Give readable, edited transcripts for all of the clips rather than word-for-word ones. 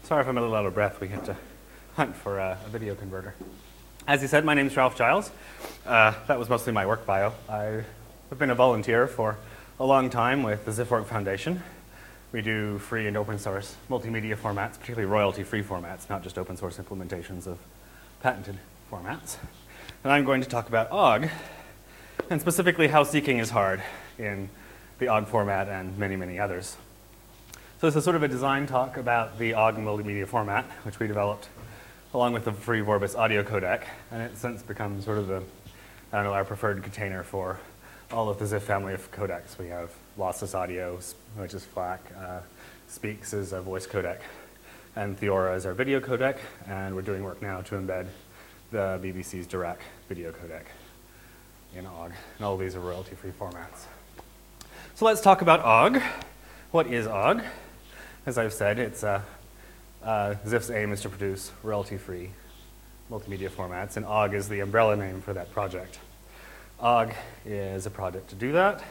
Sorry if I'm a little out of breath. We had to hunt for a video converter. As you said, my name is Ralph Giles. That was mostly my work bio. I've been a volunteer for a long time with the XIFORG Foundation. We do free and open source multimedia formats, particularly royalty-free formats, not just open source implementations of patented formats. And I'm going to talk about OGG, and specifically how seeking is hard in the OGG format and many, many others. So this is sort of a design talk about the OGG multimedia format, which we developed along with the free Vorbis audio codec, and it's since become sort of our preferred container for all of the XIF family of codecs. We have Lossless Audio, which is FLAC, Speaks is a voice codec, and Theora is our video codec, and we're doing work now to embed the BBC's Dirac video codec in OGG, and all of these are royalty-free formats. So let's talk about OGG. What is OGG? As I've said, it's XIF's aim is to produce royalty-free multimedia formats, and OGG is the umbrella name for that project. OGG is a project to do that.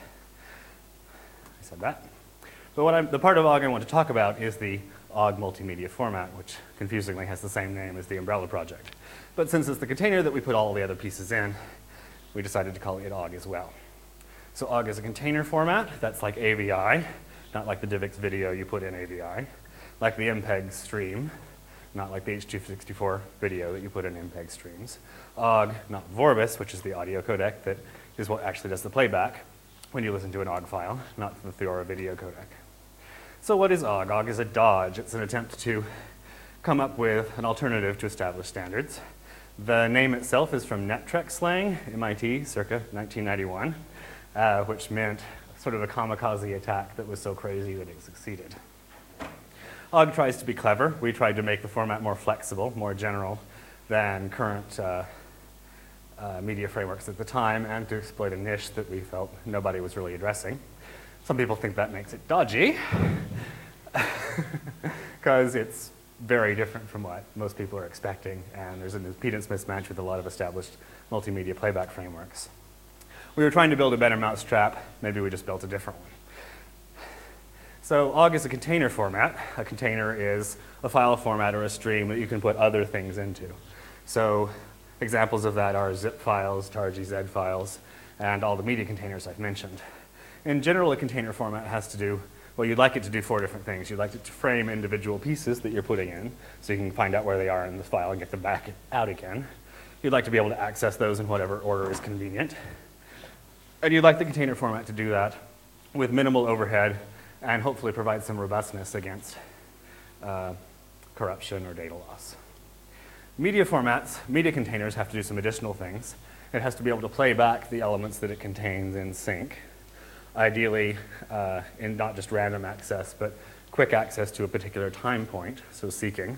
I said that. But the part of OGG I want to talk about is the OGG multimedia format, which confusingly has the same name as the umbrella project. But since it's the container that we put all the other pieces in, we decided to call it OGG as well. So OGG is a container format that's like AVI, not like the DivX video you put in AVI, like the MPEG stream, not like the H.264 video that you put in MPEG streams. OGG, not Vorbis, which is the audio codec that is what actually does the playback when you listen to an OGG file, not the Theora video codec. So what is OGG? OGG is a dodge. It's an attempt to come up with an alternative to established standards. The name itself is from NetTrek slang, MIT, circa 1991, which meant sort of a kamikaze attack that was so crazy that it succeeded. OGG tries to be clever. We tried to make the format more flexible, more general than current media frameworks at the time, and to exploit a niche that we felt nobody was really addressing. Some people think that makes it dodgy, because it's very different from what most people are expecting, and there's an impedance mismatch with a lot of established multimedia playback frameworks. We were trying to build a better mousetrap. Maybe we just built a different one. So OGG is a container format. A container is a file format or a stream that you can put other things into. So examples of that are zip files, tar.gz files, and all the media containers I've mentioned. In general, a container format has to do, well, you'd like it to do 4 different things. You'd like it to frame individual pieces that you're putting in, so you can find out where they are in the file and get them back out again. You'd like to be able to access those in whatever order is convenient. And you'd like the container format to do that with minimal overhead and hopefully provide some robustness against corruption or data loss. Media formats, media containers have to do some additional things. It has to be able to play back the elements that it contains in sync, ideally in not just random access, but quick access to a particular time point, so seeking.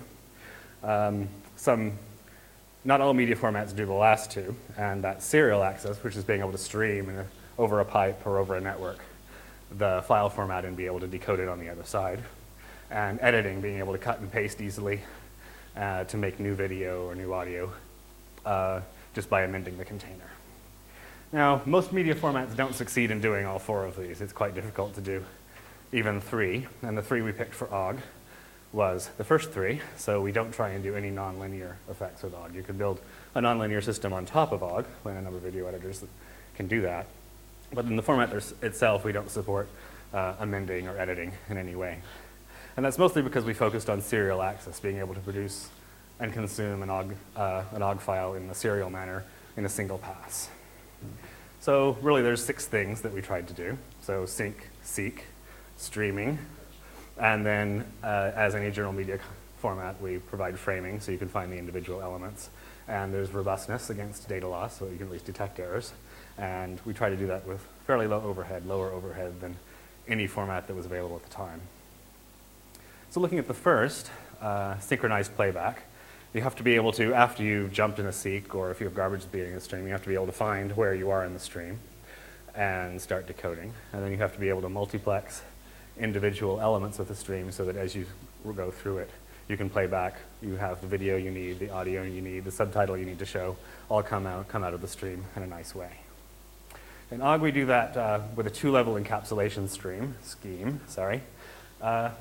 Not all media formats do the last two, and that's serial access, which is being able to stream over a pipe or over a network the file format and be able to decode it on the other side. And editing, being able to cut and paste easily to make new video or new audio just by amending the container. Now, most media formats don't succeed in doing all 4 of these. It's quite difficult to do even 3, and the 3 we picked for OGG was the first 3, so we don't try and do any nonlinear effects with OGG. You could build a nonlinear system on top of OGG, and a number of video editors that can do that. But in the format itself, we don't support amending or editing in any way. And that's mostly because we focused on serial access, being able to produce and consume an OGG file in a serial manner in a single pass. So really, there's 6 things that we tried to do. So sync, seek, streaming, and then as any general media format, we provide framing so you can find the individual elements. And there's robustness against data loss, so you can at least detect errors. And we try to do that with fairly low overhead, lower overhead than any format that was available at the time. So looking at the first, synchronized playback, you have to be able to, after you've jumped in a seek, or if you have garbage at the beginning of the stream, you have to be able to find where you are in the stream and start decoding. And then you have to be able to multiplex individual elements of the stream so that as you go through it, you can play back. You have the video you need, the audio you need, the subtitle you need to show, all come out of the stream in a nice way. In OGG, we do that with a 2-level encapsulation scheme, which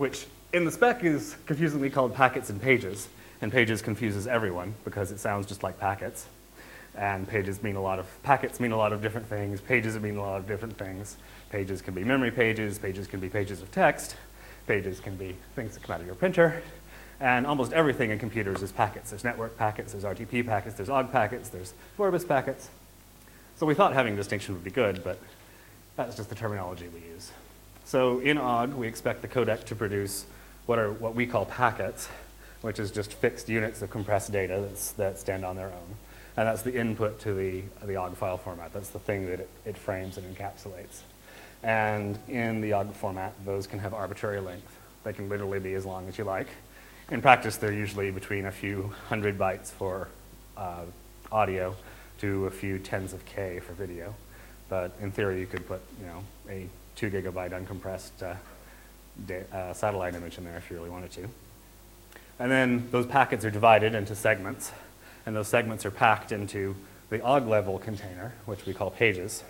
in the spec is confusingly called packets and pages, and pages confuses everyone because it sounds just like packets. And packets mean a lot of different things, pages mean a lot of different things. Pages can be memory pages can be pages of text, pages can be things that come out of your printer, and almost everything in computers is packets. There's network packets, there's RTP packets, there's OGG packets, there's Vorbis packets. So we thought having a distinction would be good, but that's just the terminology we use. So in OGG, we expect the codec to produce what we call packets, which is just fixed units of compressed data that stand on their own. And that's the input to the OGG file format. That's the thing that it frames and encapsulates. And in the OGG format, those can have arbitrary length. They can literally be as long as you like. In practice, they're usually between a few hundred bytes for audio to a few tens of K for video. But in theory, you could put a 2 gigabyte uncompressed satellite image in there if you really wanted to. And then those packets are divided into segments, and those segments are packed into the OGG level container, which we call pages.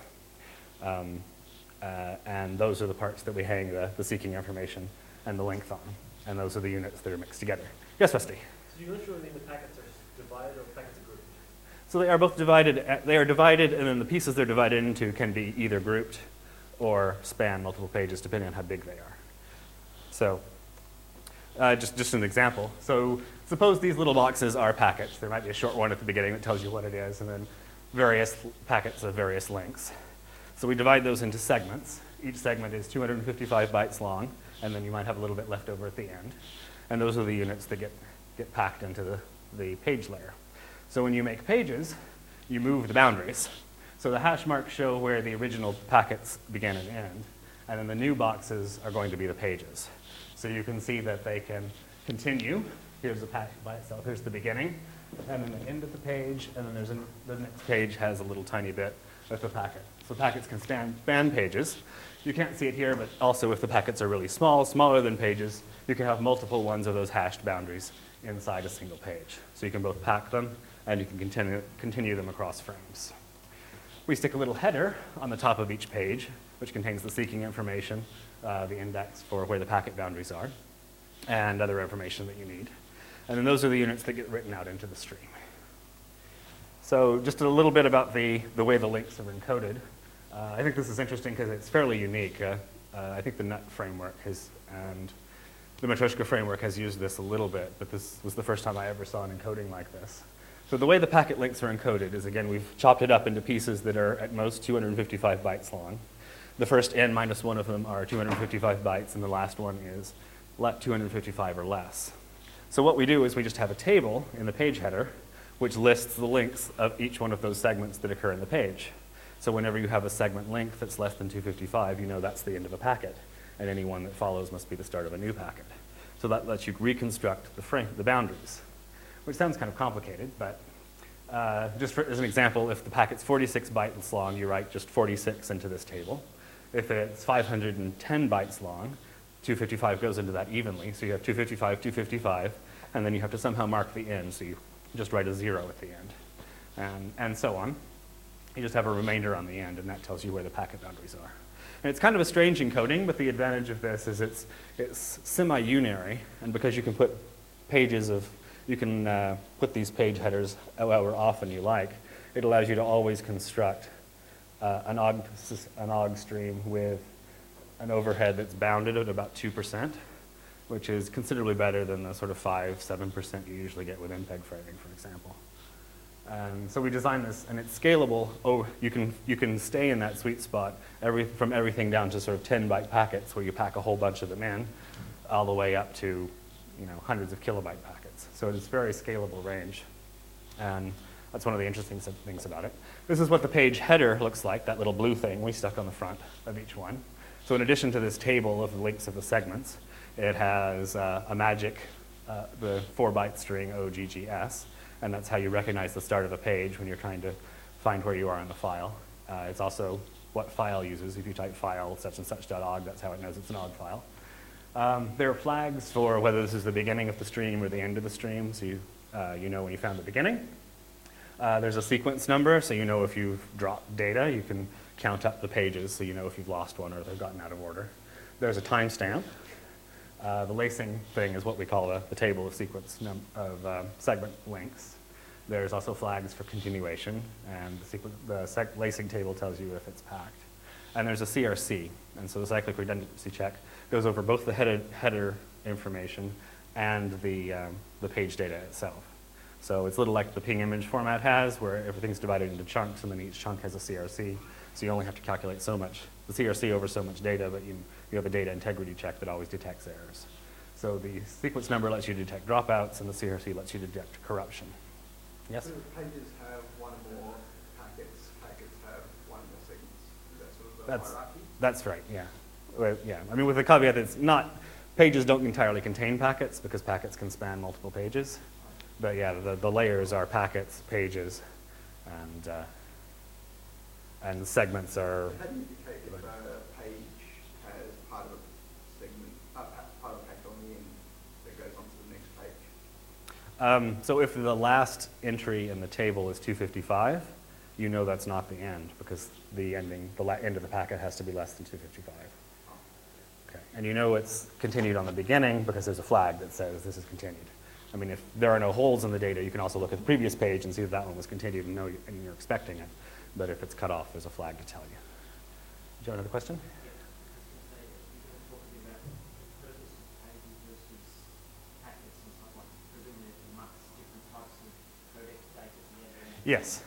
And those are the parts that we hang the seeking information and the length on. And those are the units that are mixed together. Yes, Rusty? So you literally mean the packets are divided or packets are grouped? So they are both divided. They are divided, and then the pieces they're divided into can be either grouped or span multiple pages, depending on how big they are. So just an example. So suppose these little boxes are packets. There might be a short one at the beginning that tells you what it is, and then various packets of various lengths. So we divide those into segments. Each segment is 255 bytes long, and then you might have a little bit left over at the end. And those are the units that get packed into the page layer. So when you make pages, you move the boundaries. So the hash marks show where the original packets begin and end, and then the new boxes are going to be the pages. So you can see that they can continue. Here's the packet by itself. Here's the beginning, and then the end of the page, and then the next page has a little tiny bit with the packet. So packets can span pages. You can't see it here, but also if the packets are really small, smaller than pages, you can have multiple ones of those hashed boundaries inside a single page. So you can both pack them, and you can continue them across frames. We stick a little header on the top of each page, which contains the seeking information, the index for where the packet boundaries are, and other information that you need. And then those are the units that get written out into the stream. So just a little bit about the way the links are encoded. I think this is interesting because it's fairly unique. I think the NUT framework and the Matryoshka framework has used this a little bit, but this was the first time I ever saw an encoding like this. So the way the packet links are encoded is, again, we've chopped it up into pieces that are at most 255 bytes long. The first n minus one of them are 255 bytes, and the last one is 255 or less. So what we do is we just have a table in the page header which lists the lengths of each one of those segments that occur in the page. So whenever you have a segment length that's less than 255, you know that's the end of a packet, and any one that follows must be the start of a new packet. So that lets you reconstruct the boundaries, which sounds kind of complicated, but just as an example, if the packet's 46 bytes long, you write just 46 into this table. If it's 510 bytes long, 255 goes into that evenly, so you have 255, 255, and then you have to somehow mark the end, so you just write a 0 at the end, and so on. You just have a remainder on the end, and that tells you where the packet boundaries are. And it's kind of a strange encoding, but the advantage of this is it's semi-unary, and because you can put you can put these page headers however often you like, it allows you to always construct an OGG stream with an overhead that's bounded at about 2%, which is considerably better than the sort of 5–7% you usually get with MPEG framing, for example. And so we designed this, and it's scalable. You can stay in that sweet spot from everything down to sort of 10-byte packets, where you pack a whole bunch of them in, all the way up to hundreds of kilobyte packets. So it's a very scalable range, and that's one of the interesting things about it. This is what the page header looks like, that little blue thing we stuck on the front of each one. So in addition to this table of the links of the segments, it has a magic, the 4-byte string OGGS, and that's how you recognize the start of a page when you're trying to find where you are in the file. It's also what file uses. If you type file such and such.ogg, that's how it knows it's an OGG file. There are flags for whether this is the beginning of the stream or the end of the stream, so you know when you found the beginning. There's a sequence number, so you know if you've dropped data. You can count up the pages, so you know if you've lost one or they've gotten out of order. There's a timestamp. The lacing thing is what we call the table of segment lengths. There's also flags for continuation, and the lacing table tells you if it's packed. And there's a CRC, and so the cyclic redundancy check goes over both the header information and the page data itself. So it's a little like the ping image format has, where everything's divided into chunks, and then each chunk has a CRC. So you only have to calculate so much, the CRC over so much data, but you have a data integrity check that always detects errors. So the sequence number lets you detect dropouts, and the CRC lets you detect corruption. Yes? So pages have one or more packets, packets have one or more segments. Is that sort of the hierarchy? That's right, yeah. Well, yeah. I mean, with the caveat that it's not, pages don't entirely contain packets, because packets can span multiple pages. But yeah, the layers are packets, pages, and segments are. How do you indicate if a page has part of a segment, part of a packet on the end that goes on to the next page? So if the last entry in the table is 255, you know that's not the end, because the end of the packet has to be less than 255. Okay. And you know it's continued on the beginning because there's a flag that says this is continued. I mean, if there are no holes in the data, you can also look at the previous page and see that one was continued and you're expecting it. But if it's cut off, there's a flag to tell you. Do you have another question? Yes.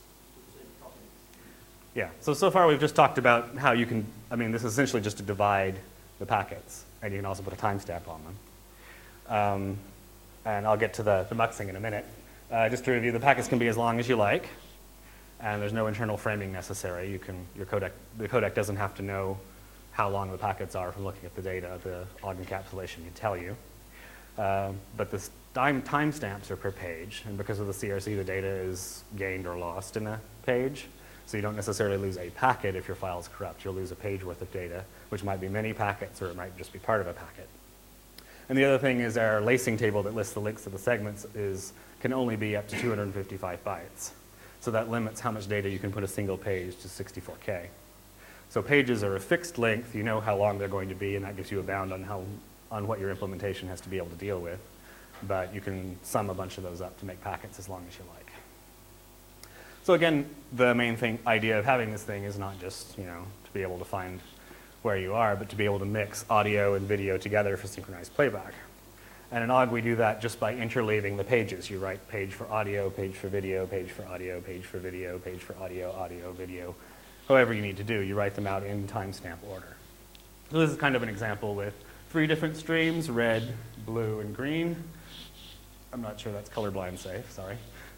Yeah, so far we've just talked about how you can, I mean, this is essentially just to divide the packets, and you can also put a timestamp on them. And I'll get to the muxing in a minute. Just to review, the packets can be as long as you like, and there's no internal framing necessary. The codec doesn't have to know how long the packets are from looking at the data. The OGG encapsulation can tell you. But the timestamps are per page, and because of the CRC, the data is gained or lost in a page. So you don't necessarily lose a packet if your file is corrupt. You'll lose a page worth of data, which might be many packets, or it might just be part of a packet. And the other thing is our lacing table that lists the links to the segments can only be up to 255 bytes. So that limits how much data you can put a single page to 64K. So pages are a fixed length. You know how long they're going to be, and that gives you a bound on what your implementation has to be able to deal with. But you can sum a bunch of those up to make packets as long as you like. So again, the main idea of having this thing is not just, to be able to find where you are, but to be able to mix audio and video together for synchronized playback. And in OGG, we do that just by interleaving the pages. You write page for audio, page for video, page for audio, page for video, page for audio, audio, video, however you need to do. You write them out in timestamp order. So this is kind of an example with 3 different streams, red, blue, and green. I'm not sure that's colorblind safe, sorry.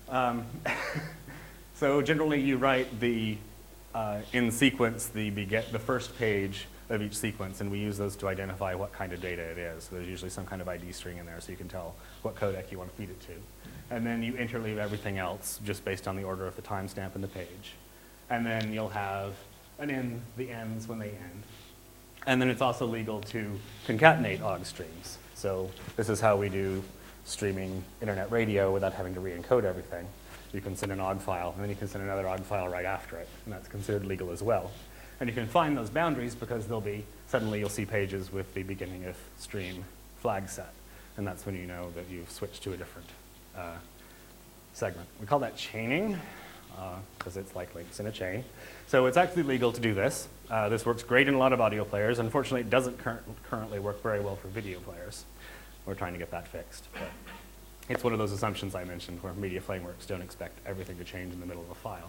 So generally you write in sequence the first page of each sequence, and we use those to identify what kind of data it is. So there's usually some kind of ID string in there so you can tell what codec you want to feed it to. And then you interleave everything else just based on the order of the timestamp in the page. And then you'll have the ends when they end. And then it's also legal to concatenate OGG streams. So this is how we do streaming internet radio without having to re-encode everything. You can send an OGG file, and then you can send another OGG file right after it, and that's considered legal as well. And you can find those boundaries because suddenly you'll see pages with the beginning of stream flag set, and that's when you know that you've switched to a different segment. We call that chaining, because it's like links in a chain. So it's actually legal to do this. This works great in a lot of audio players. Unfortunately, it doesn't currently work very well for video players. We're trying to get that fixed. But it's one of those assumptions I mentioned where media frameworks don't expect everything to change in the middle of a file.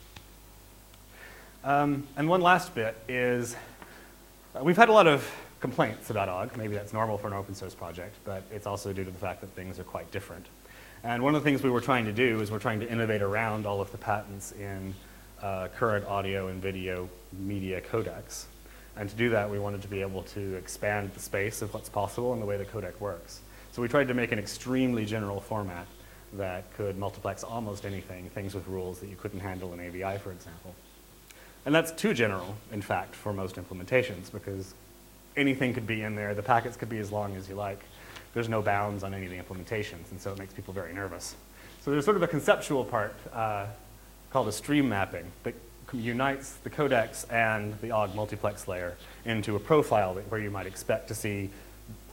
And one last bit is, we've had a lot of complaints about OGG. Maybe that's normal for an open source project, but it's also due to the fact that things are quite different. And one of the things we were trying to do is we're trying to innovate around all of the patents in current audio and video media codecs. And to do that, we wanted to be able to expand the space of what's possible and the way the codec works. So we tried to make an extremely general format that could multiplex almost anything, things with rules that you couldn't handle in AVI, for example. And that's too general, in fact, for most implementations, because anything could be in there. The packets could be as long as you like. There's no bounds on any of the implementations, and so it makes people very nervous. So there's sort of a conceptual part called a stream mapping that unites the codecs and the OGG multiplex layer into a profile where you might expect to see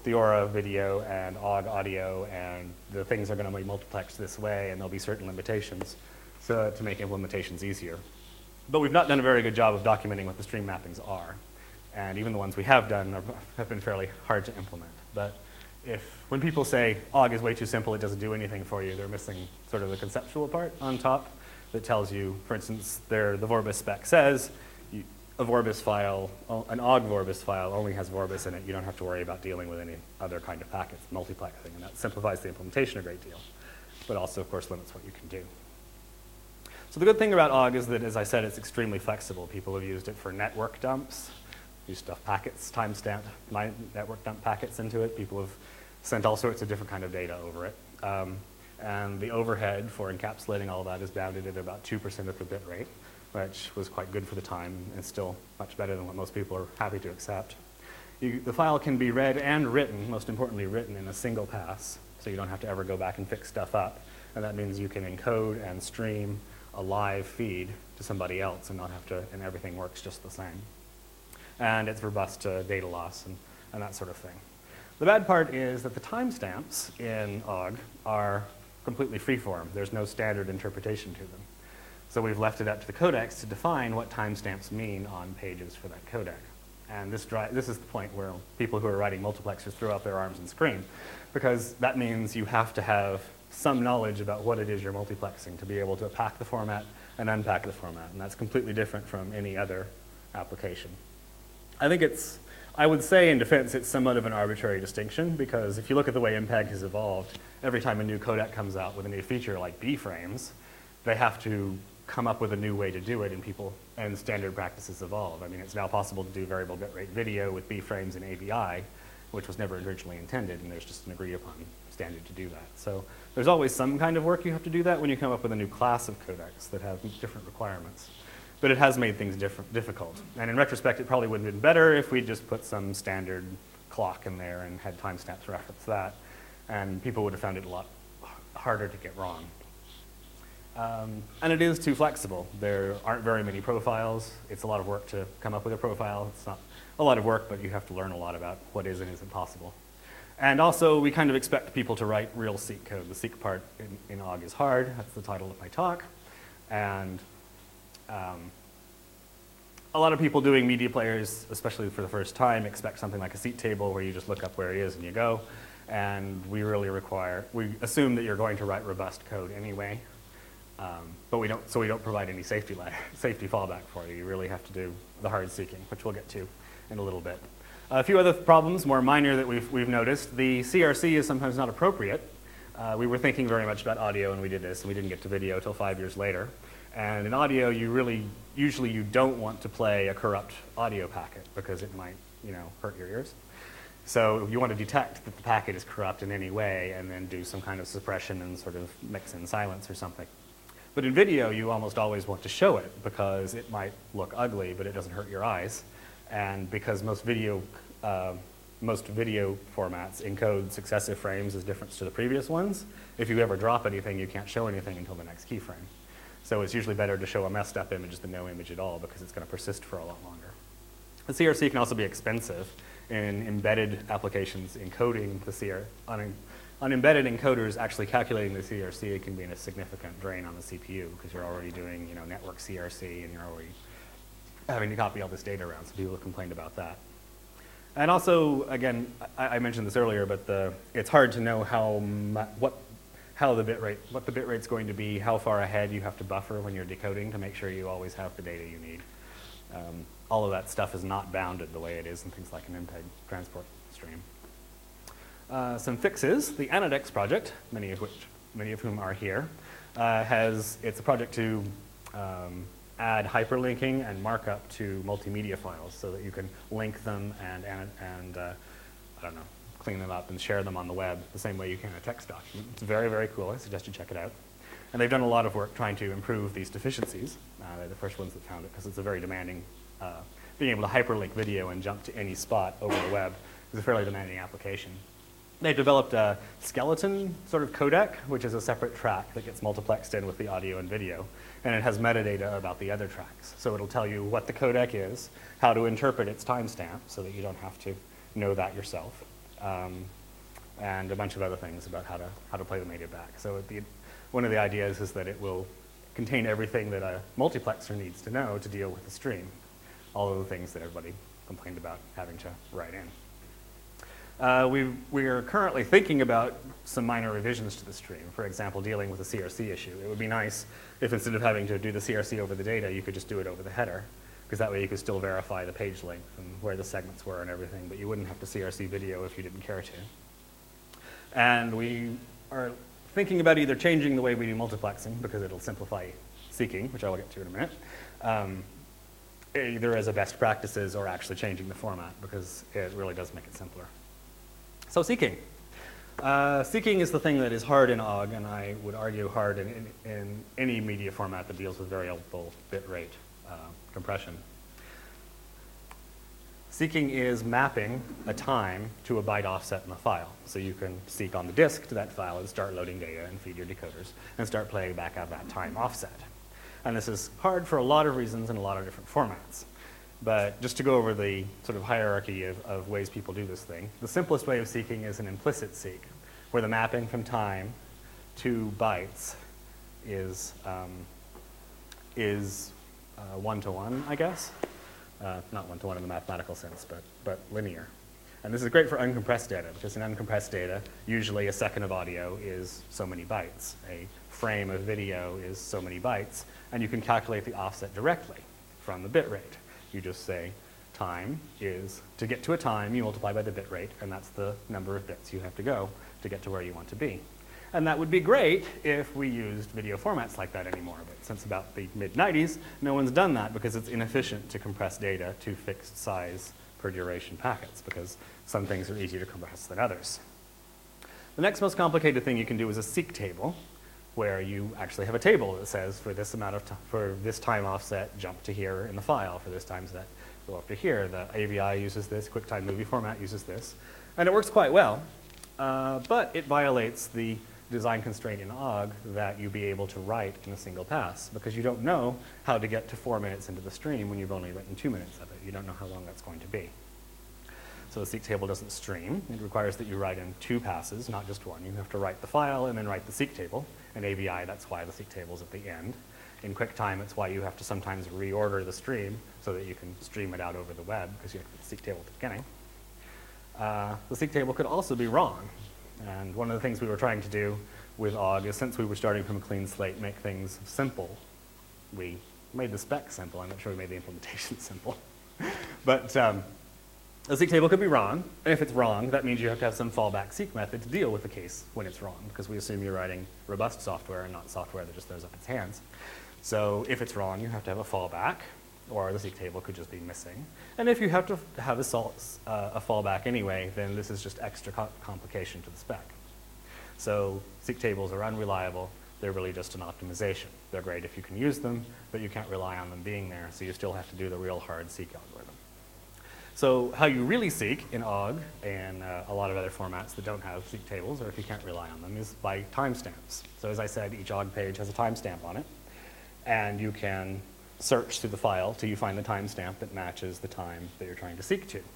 Theora video and OGG audio, and the things are going to be multiplexed this way, and there'll be certain limitations so to make implementations easier. But we've not done a very good job of documenting what the stream mappings are. And even the ones we have done have been fairly hard to implement. But when people say OGG is way too simple, it doesn't do anything for you, they're missing sort of the conceptual part on top that tells you, for instance, the Vorbis spec says a Vorbis file, an OGG Vorbis file only has Vorbis in it. You don't have to worry about dealing with any other kind of packets, multiplexing, and that simplifies the implementation a great deal, but also, of course, limits what you can do. So the good thing about OGG is that, as I said, it's extremely flexible. People have used it for network dumps. You stuff packets, timestamp my network dump packets into it. People have sent all sorts of different kind of data over it. And the overhead for encapsulating all that is bounded at about 2% of the bit rate, which was quite good for the time and still much better than what most people are happy to accept. The file can be read and written, most importantly written in a single pass, so you don't have to ever go back and fix stuff up. And that means you can encode and stream a live feed to somebody else and not have to, and everything works just the same. And it's robust to data loss and that sort of thing. The bad part is that the timestamps in OGG are completely freeform. There's no standard interpretation to them. So we've left it up to the codecs to define what timestamps mean on pages for that codec. And this is the point where people who are writing multiplexers throw out their arms and scream, because that means you have to have some knowledge about what it is you're multiplexing to be able to pack the format and unpack the format. And that's completely different from any other application. I would say in defense it's somewhat of an arbitrary distinction, because if you look at the way MPEG has evolved, every time a new codec comes out with a new feature like B-frames, they have to come up with a new way to do it, and standard practices evolve. I mean, it's now possible to do variable bitrate video with B-frames and AVI, which was never originally intended, and there's just an agreed upon standard to do that. So there's always some kind of work you have to do that when you come up with a new class of codecs that have different requirements. But it has made things difficult. And in retrospect, it probably would have been better if we just put some standard clock in there and had timestamps reference that, and people would have found it a lot harder to get wrong. And it is too flexible. There aren't very many profiles. It's a lot of work to come up with a profile. It's not a lot of work, but you have to learn a lot about what is and isn't possible. And also, we kind of expect people to write real Seq code. The Seq part in OGG is hard. That's the title of my talk. And a lot of people doing media players, especially for the first time, expect something like a seat table where you just look up where it is and you go. And we assume that you're going to write robust code anyway. But we don't provide any safety fallback for you. You really have to do the hard seeking, which we'll get to in a little bit. A few other problems, more minor, that we've noticed. The CRC is sometimes not appropriate. We were thinking very much about audio when we did this, and we didn't get to video until 5 years later. And in audio, usually you don't want to play a corrupt audio packet because it might, hurt your ears. So you want to detect that the packet is corrupt in any way and then do some kind of suppression and sort of mix in silence or something. But in video, you almost always want to show it because it might look ugly, but it doesn't hurt your eyes. And because most video formats encode successive frames as difference to the previous ones, if you ever drop anything, you can't show anything until the next keyframe. So it's usually better to show a messed up image than no image at all because it's going to persist for a lot longer. The CRC can also be expensive in embedded applications encoding the CRC. On embedded encoders, actually calculating the CRC can be a significant drain on the CPU because you're already doing network CRC and you're already having to copy all this data around, so people have complained about that. And also, again, I mentioned this earlier, but it's hard to know what the bit rate's going to be, how far ahead you have to buffer when you're decoding to make sure you always have the data you need. All of that stuff is not bounded the way it is in things like an MPEG transport stream. Some fixes. The Anodex project, many of whom are here, it's a project to add hyperlinking and markup to multimedia files so that you can link them and I don't know, clean them up and share them on the web the same way you can a text document. It's very, very cool. I suggest you check it out. And they've done a lot of work trying to improve these deficiencies. They're the first ones that found it because it's a very demanding, being able to hyperlink video and jump to any spot over the web is a fairly demanding application. They developed a skeleton sort of codec, which is a separate track that gets multiplexed in with the audio and video. And it has metadata about the other tracks. So it'll tell you what the codec is, how to interpret its timestamp so that you don't have to know that yourself. and a bunch of other things about how to play the media back. So one of the ideas is that it will contain everything that a multiplexer needs to know to deal with the stream, all of the things that everybody complained about having to write in. We are currently thinking about some minor revisions to the stream. For example, dealing with the CRC issue. It would be nice if instead of having to do the CRC over the data, you could just do it over the header, because that way you could still verify the page length and where the segments were and everything, but you wouldn't have to CRC video if you didn't care to. And we are thinking about either changing the way we do multiplexing, because it'll simplify seeking, which I will get to in a minute, either as a best practices or actually changing the format, because it really does make it simpler. So seeking. Seeking is the thing that is hard in OGG, and I would argue hard in any media format that deals with variable bit rate compression. Seeking is mapping a time to a byte offset in the file. So you can seek on the disk to that file and start loading data and feed your decoders and start playing back at that time offset. And this is hard for a lot of reasons in a lot of different formats. But just to go over the sort of hierarchy of ways people do this thing, the simplest way of seeking is an implicit seek, where the mapping from time to bytes is one-to-one, I guess. Not one-to-one in the mathematical sense, but linear. And this is great for uncompressed data, because in uncompressed data, usually a second of audio is so many bytes. A frame of video is so many bytes, and you can calculate the offset directly from the bit rate. You just say time is, to get to a time, you multiply by the bit rate, and that's the number of bits you have to go to get to where you want to be. And that would be great if we used video formats like that anymore, but since about the mid-90s, no one's done that because it's inefficient to compress data to fixed size per duration packets, because some things are easier to compress than others. The next most complicated thing you can do is a seek table, where you actually have a table that says for this amount of time, for this time offset, jump to here in the file. For this time set, go up to here. The AVI uses this, QuickTime movie format uses this. And it works quite well, but it violates the design constraint in OGG that you be able to write in a single pass, because you don't know how to get to 4 minutes into the stream when you've only written 2 minutes of it. You don't know how long that's going to be. So the seek table doesn't stream. It requires that you write in 2 passes, not just one. You have to write the file and then write the seek table. In AVI, that's why the seek table is at the end. In QuickTime, it's why you have to sometimes reorder the stream so that you can stream it out over the web, because you have to put the seek table at the beginning. The seek table could also be wrong. And one of the things we were trying to do with OGG is, since we were starting from a clean slate, make things simple. We made the spec simple. I'm not sure we made the implementation simple. But the seek table could be wrong. And if it's wrong, that means you have to have some fallback seek method to deal with the case when it's wrong, because we assume you're writing robust software and not software that just throws up its hands. So if it's wrong, you have to have a fallback, or the seek table could just be missing. And if you have to have a fallback anyway, then this is just extra complication to the spec. So seek tables are unreliable. They're really just an optimization. They're great if you can use them, but you can't rely on them being there, so you still have to do the real hard seek algorithm. So how you really seek in OGG and a lot of other formats that don't have seek tables, or if you can't rely on them, is by timestamps. So as I said, each OGG page has a timestamp on it, and you can search through the file till you find the timestamp that matches the time that you're trying to seek to.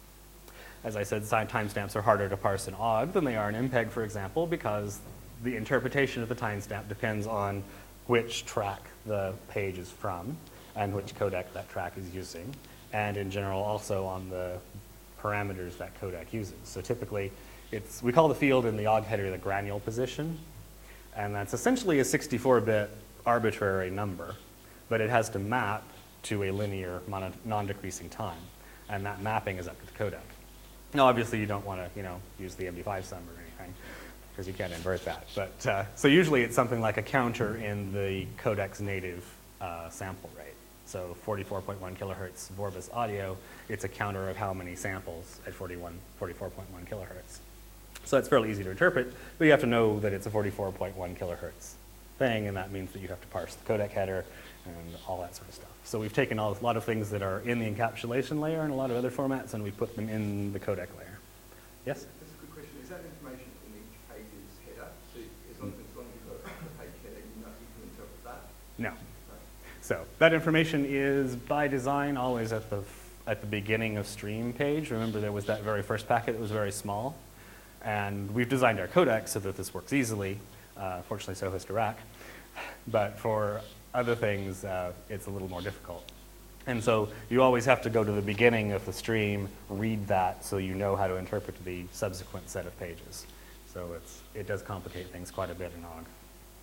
As I said, timestamps are harder to parse in OGG than they are in MPEG, for example, because the interpretation of the timestamp depends on which track the page is from and which codec that track is using, and in general also on the parameters that codec uses. So typically, we call the field in the OGG header the granule position, and that's essentially a 64-bit arbitrary number, but it has to map to a linear non-decreasing time, and that mapping is up to the codec. Now, obviously, you don't want to, use the MD5 sum or anything, because you can't invert that. But so usually, it's something like a counter in the codec's native sample rate. So 44.1 kilohertz Vorbis audio, it's a counter of how many samples at 44.1 kilohertz. So that's fairly easy to interpret, but you have to know that it's a 44.1 kilohertz thing, and that means that you have to parse the codec header and all that sort of stuff. So we've taken a lot of things that are in the encapsulation layer and a lot of other formats, and we put them in the codec layer. Yes? That's a good question. Is that information in each page's header? So as long as you've got a page header, you can interpret that? No. So that information is, by design, always at the at the beginning of stream page. Remember, there was that very first packet that was very small. And we've designed our codec so that this works easily. Fortunately, so has Dirac. But for other things, it's a little more difficult. And so you always have to go to the beginning of the stream, read that, so you know how to interpret the subsequent set of pages. So it does complicate things quite a bit in OGG.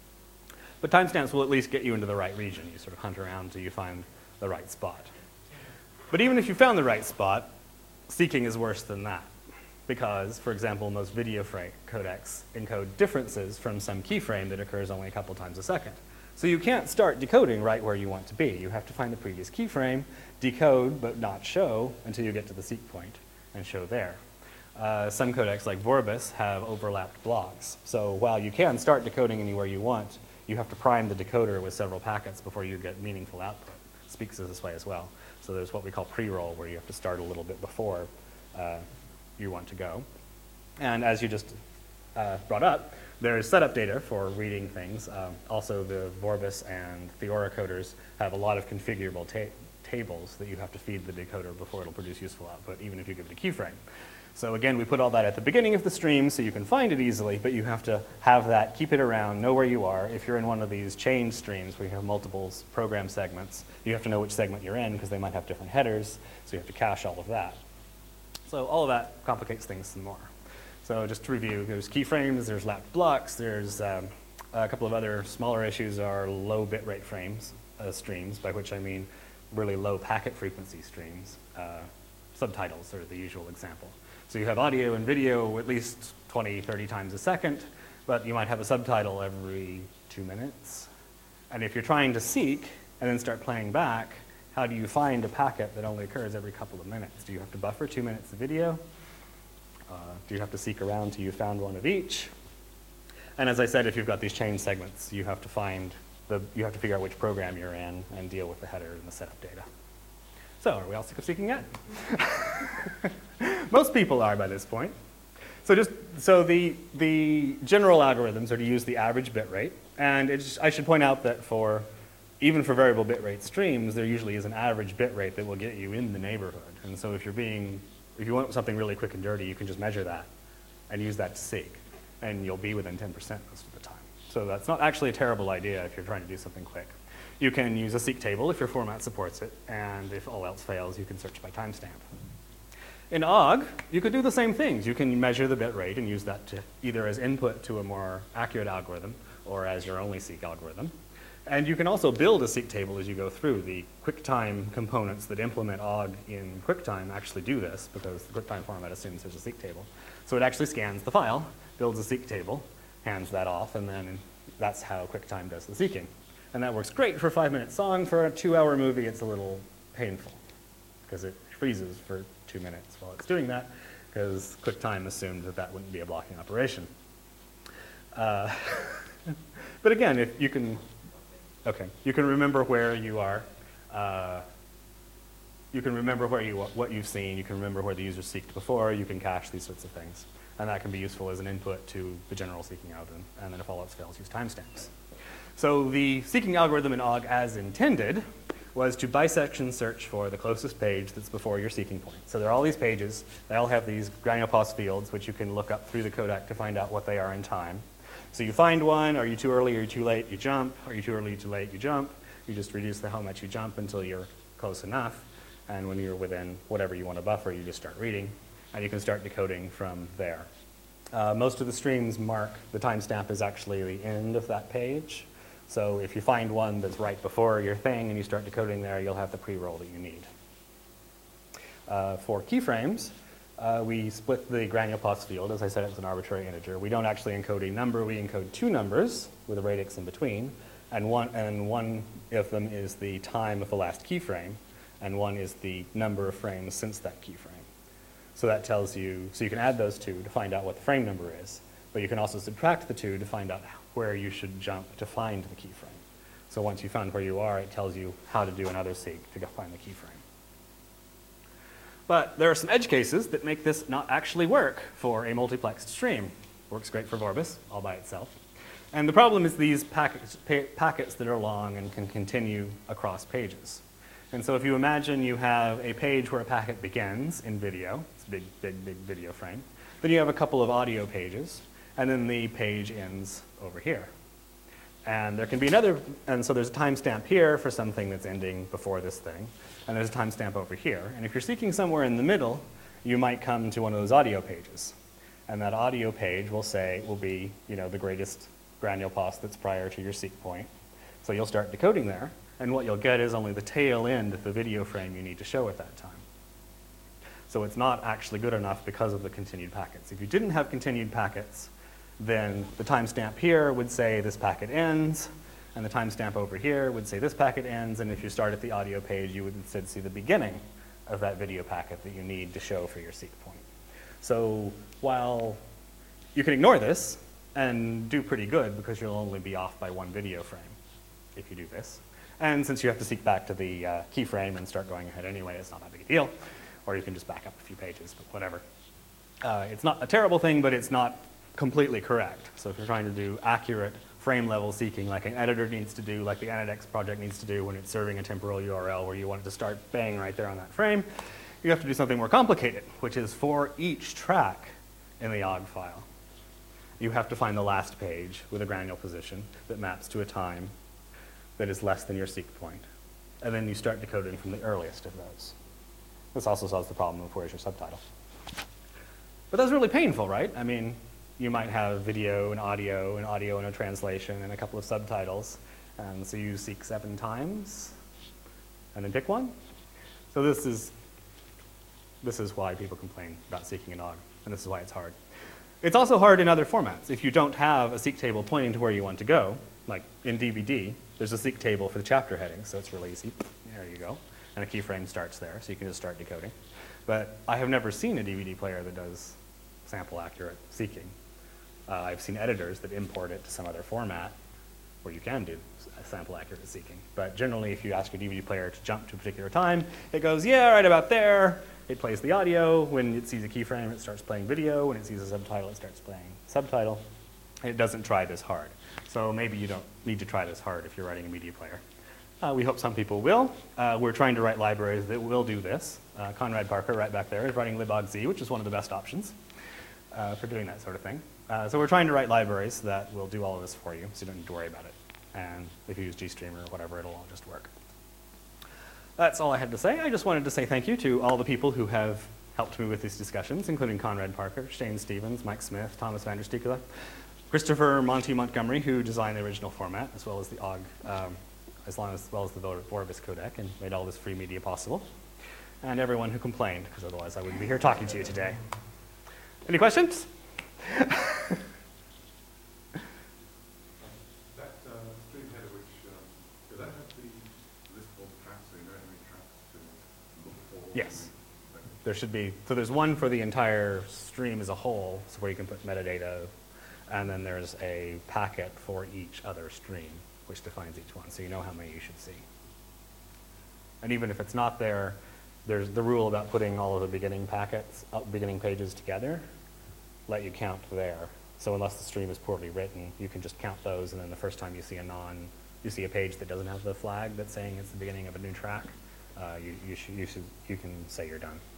But timestamps will at least get you into the right region. You sort of hunt around until you find the right spot. But even if you found the right spot, seeking is worse than that. Because, for example, most video frame codecs encode differences from some keyframe that occurs only a couple times a second. So you can't start decoding right where you want to be. You have to find the previous keyframe, decode but not show until you get to the seek point and show there. Some codecs like Vorbis have overlapped blocks. So while you can start decoding anywhere you want, you have to prime the decoder with several packets before you get meaningful output. Speaks is this way as well. So there's what we call pre-roll, where you have to start a little bit before you want to go. And as you just brought up, there's setup data for reading things. Also, the Vorbis and Theora coders have a lot of configurable tables that you have to feed the decoder before it'll produce useful output, even if you give it a keyframe. So again, we put all that at the beginning of the stream so you can find it easily, but you have to have that, keep it around, know where you are. If you're in one of these chain streams where you have multiple program segments, you have to know which segment you're in because they might have different headers, so you have to cache all of that. So all of that complicates things some more. So just to review, there's keyframes, there's lapped blocks, there's a couple of other smaller issues are low bitrate streams, by which I mean really low packet frequency streams. Subtitles are the usual example. So you have audio and video at least 20, 30 times a second, but you might have a subtitle every 2 minutes. And if you're trying to seek and then start playing back, how do you find a packet that only occurs every couple of minutes? Do you have to buffer 2 minutes of video? Do you have to seek around till you found one of each? And as I said, if you've got these chain segments, you have to figure out which program you're in and deal with the header and the setup data. So are we all sick of seeking yet? Most people are by this point. So the general algorithms are to use the average bit rate. And I should point out that even for variable bitrate streams, there usually is an average bit rate that will get you in the neighborhood. And so if you want something really quick and dirty, you can just measure that and use that to seek. And you'll be within 10% most of the time. So that's not actually a terrible idea if you're trying to do something quick. You can use a seek table if your format supports it. And if all else fails, you can search by timestamp. In OGG, you could do the same things. You can measure the bit rate and use that to either as input to a more accurate algorithm or as your only seek algorithm. And you can also build a seek table as you go through. The QuickTime components that implement OGG in QuickTime actually do this because the QuickTime format assumes there's a seek table. So it actually scans the file, builds a seek table, hands that off, and then that's how QuickTime does the seeking. And that works great for a 5-minute song. For a 2-hour movie, it's a little painful because it freezes for 2 minutes while it's doing that because QuickTime assumed that that wouldn't be a blocking operation. But again, if you can... Okay, you can remember where you are. You can remember what you've seen. You can remember where the user seeked before. You can cache these sorts of things. And that can be useful as an input to the general seeking algorithm. And then if all else fails, use timestamps. So the seeking algorithm in OGG as intended was to bisection search for the closest page that's before your seeking point. So there are all these pages. They all have these granulopos fields, which you can look up through the codec to find out what they are in time. So you find one, are you too early, are you too late, you jump. Are you too early, too late, you jump. You just reduce how much you jump until you're close enough. And when you're within whatever you want to buffer, you just start reading. And you can start decoding from there. Most of the streams mark the timestamp is actually the end of that page. So if you find one that's right before your thing and you start decoding there, you'll have the pre-roll that you need. For keyframes, we split the granulopos field. As I said, it's an arbitrary integer. We don't actually encode a number. We encode 2 numbers with a radix in between. And one of them is the time of the last keyframe, and one is the number of frames since that keyframe. So that tells you, so you can add those 2 to find out what the frame number is. But you can also subtract the 2 to find out where you should jump to find the keyframe. So once you found where you are, it tells you how to do another seek to go find the keyframe. But there are some edge cases that make this not actually work for a multiplexed stream. Works great for Vorbis all by itself. And the problem is these packets that are long and can continue across pages. And so if you imagine you have a page where a packet begins in video, it's a big, big, big video frame, then you have a couple of audio pages, and then the page ends over here. And there can be another, and so there's a timestamp here for something that's ending before this thing, and there's a timestamp over here. And if you're seeking somewhere in the middle, you might come to one of those audio pages. And that audio page will be, the greatest granule-pass that's prior to your seek point. So you'll start decoding there, and what you'll get is only the tail end of the video frame you need to show at that time. So it's not actually good enough because of the continued packets. If you didn't have continued packets, then the timestamp here would say this packet ends, and the timestamp over here would say this packet ends, and if you start at the audio page, you would instead see the beginning of that video packet that you need to show for your seek point. So while you can ignore this and do pretty good because you'll only be off by one video frame if you do this. And since you have to seek back to the keyframe and start going ahead anyway, it's not that big a deal. Or you can just back up a few pages, but whatever. It's not a terrible thing, but it's not completely correct. So if you're trying to do accurate frame level seeking like an editor needs to do, like the AnetX project needs to do when it's serving a temporal URL where you want it to start bang right there on that frame, you have to do something more complicated, which is for each track in the OGG file, you have to find the last page with a granule position that maps to a time that is less than your seek point. And then you start decoding from the earliest of those. This also solves the problem of where's your subtitle. But that's really painful, right? I mean, you might have video and audio and a translation and a couple of subtitles. And so you seek 7 times and then pick one. So this is why people complain about seeking an OGG, and this is why it's hard. It's also hard in other formats. If you don't have a seek table pointing to where you want to go, like in DVD, there's a seek table for the chapter heading, so it's really easy. There you go. And a keyframe starts there, so you can just start decoding. But I have never seen a DVD player that does sample accurate seeking. I've seen editors that import it to some other format where you can do sample accurate seeking. But generally, if you ask your DVD player to jump to a particular time, it goes, yeah, right about there. It plays the audio. When it sees a keyframe, it starts playing video. When it sees a subtitle, it starts playing subtitle. It doesn't try this hard. So maybe you don't need to try this hard if you're writing a media player. We hope some people will. We're trying to write libraries that will do this. Conrad Parker, right back there, is writing libogz, which is one of the best options for doing that sort of thing. So we're trying to write libraries that will do all of this for you, so you don't need to worry about it. And if you use GStreamer or whatever, it'll all just work. That's all I had to say. I just wanted to say thank you to all the people who have helped me with these discussions, including Conrad Parker, Shane Stevens, Mike Smith, Thomas van der Stekela, Christopher Monty Montgomery, who designed the original format, as well as the OGG, as well as the Vorbis codec, and made all this free media possible. And everyone who complained, because otherwise I wouldn't be here talking to you today. Any questions? Stream header, which does that have the list of tracks, so you know how many tracks to look for? Yes. There should be, so there's one for the entire stream as a whole, so where you can put metadata, and then there's a packet for each other stream, which defines each one, so you know how many you should see. And even if it's not there, there's the rule about putting all of the beginning packets, beginning pages together, let you count there. So unless the stream is poorly written, you can just count those, and then the first time you see a page that doesn't have the flag that's saying it's the beginning of a new track, you can say you're done.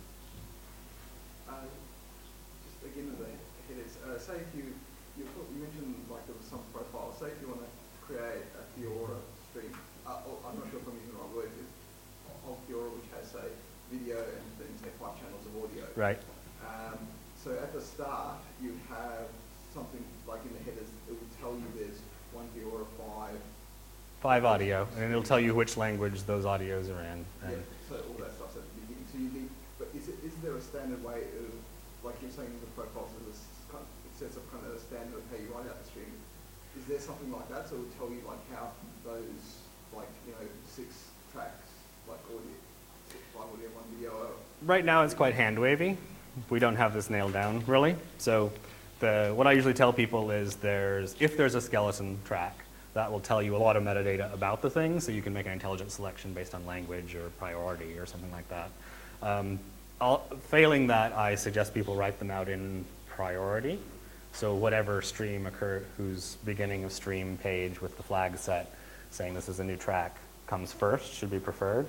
Just again with the headers, say if you mentioned like there was some profile, say if you want to create a Fiora stream, I'm not sure if I'm using the right word, of Fiora which has say video and then say 5 channels of audio. Right. So at the start, you have something like in the headers, it will tell you there's 1 Fiora, 5 audio, and it'll tell you which language those audios are in. Yeah, so all that stuff's at the beginning. So you need, but is there a standard way of, like you're saying in the profiles, it sets up kind of a standard of how you write out the stream. Is there something like that? So it will tell you like how those, like, 6 tracks, like audio, 5 audio, 1 video. Right now it's quite hand wavy. We don't have this nailed down, really. So what I usually tell people is if there's a skeleton track, that will tell you a lot of metadata about the thing, so you can make an intelligent selection based on language or priority or something like that. Failing that, I suggest people write them out in priority. So whatever stream whose beginning of stream page with the flag set saying this is a new track comes first should be preferred.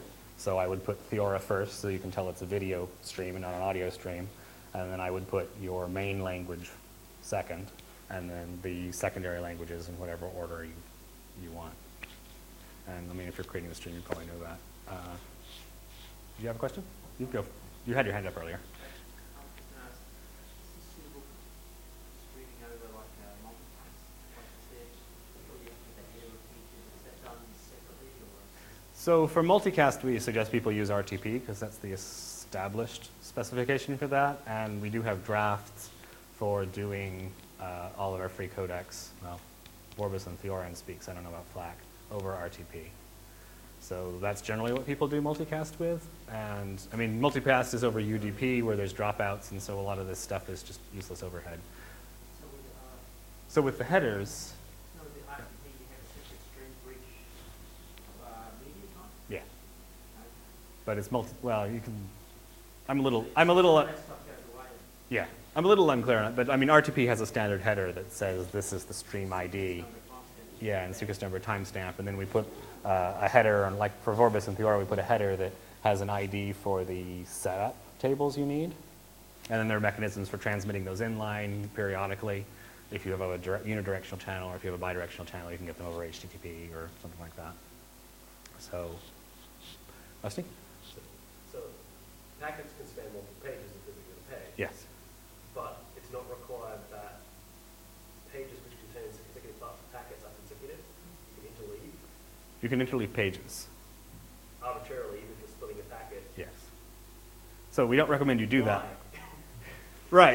So I would put Theora first so you can tell it's a video stream and not an audio stream. And then I would put your main language second, and then the secondary languages in whatever order you want. And I mean, if you're creating the stream, you probably know that. Do you have a question? You go. You had your hand up earlier. I was just going to ask, is this suitable for streaming over like a multicast, like you said, or you have to get the header of features? Is that done separately, or? So for multicast, we suggest people use RTP because that's the established specification for that. And we do have drafts for doing all of our free codecs. Well, Vorbis and Theorin speaks, I don't know about FLAC, over RTP. So that's generally what people do multicast with. And I mean, multicast is over UDP where there's dropouts, and so a lot of this stuff is just useless overhead. So with, So with the headers, no, with the RTP, you have a separate stream for each media type? yeah, No? but it's well, you can, I'm a little, That stuff goes away. yeah, I'm a little unclear on it, but I mean, RTP has a standard header that says this is the stream ID. Number of timestamps. Yeah, and sequence number timestamp, and then we put a header, and like for Vorbis and Theora, we put a header that has an ID for the setup tables you need. And then there are mechanisms for transmitting those inline periodically. If you have a unidirectional channel, or if you have a bidirectional channel, you can get them over HTTP or something like that. So, Rusty? So packets can span multiple pages if they're bigger than page. Yes. But it's not required that pages which contain consecutive packets are consecutive. You can interleave You can interleave pages. arbitrarily even if you're splitting a packet. Yes. So we don't recommend you do that. Why? Right.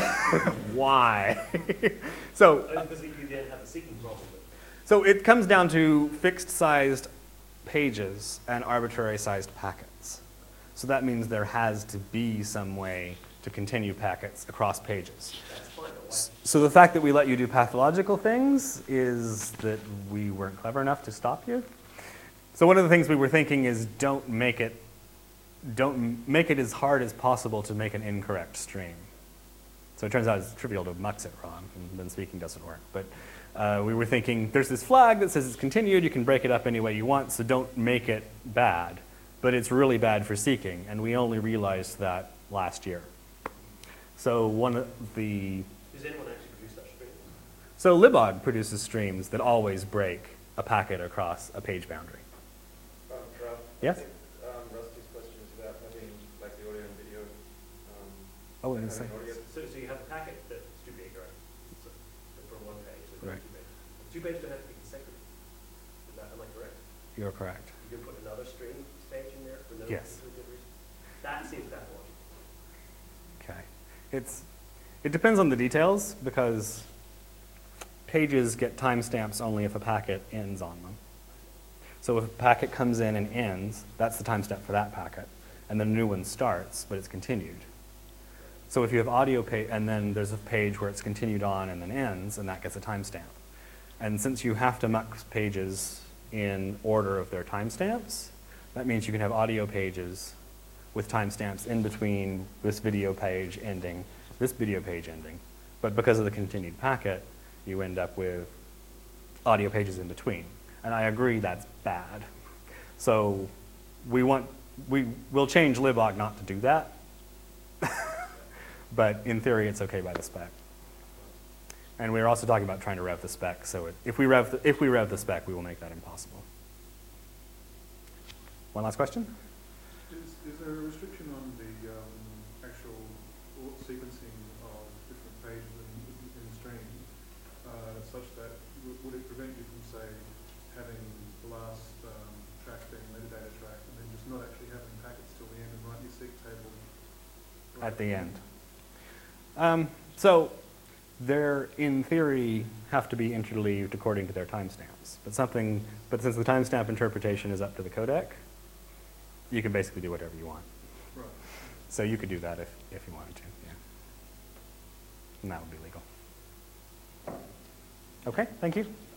Why? So. Because you then have a seeking problem. So it comes down to fixed-sized pages and arbitrary-sized packets. So that means there has to be some way to continue packets across pages. That's fine, but why? So the fact that we let you do pathological things is that we weren't clever enough to stop you. So one of the things we were thinking is don't make it as hard as possible to make an incorrect stream. So it turns out it's trivial to mux it wrong, and then speaking doesn't work. But we were thinking there's this flag that says it's continued, you can break it up any way you want, so don't make it bad. But it's really bad for seeking, and we only realized that last year. So one of the Does anyone actually produce such streams? So Libog produces streams that always break a packet across a page boundary. Ralph, Yes? I think Rusty's question is about having like the audio and video. Oh, and having audio. So you have a packet that's too big, right? So from one page, so Right. two pages. Two pages don't have to be consecutive. Am I correct? You're correct. You can put another stream stage in there for no Yes. particular reason. That seems pathological. Okay. It depends on the details because pages get timestamps only if a packet ends on them. So if a packet comes in and ends, that's the timestamp for that packet. And then a new one starts, but it's continued. So if you have audio page, and then there's a page where it's continued on and then ends, and that gets a timestamp. And since you have to mux pages in order of their timestamps, that means you can have audio pages with timestamps in between this video page ending, this video page ending. But because of the continued packet, you end up with audio pages in between. And I agree that's bad. So we'll change libog not to do that. But in theory, it's okay by the spec. And we're also talking about trying to rev the spec. So if we rev the spec, we will make that impossible. One last question? Is there a restriction on the actual sequencing of different pages in the stream such that would it prevent you from, say, having the last track being metadata track and then just not actually having packets till the end and write your seq table right At the end. So they're, in theory, have to be interleaved according to their timestamps. But since the timestamp interpretation is up to the codec, you can basically do whatever you want. Right. So you could do that if you wanted to, yeah. And that would be legal. Okay, thank you.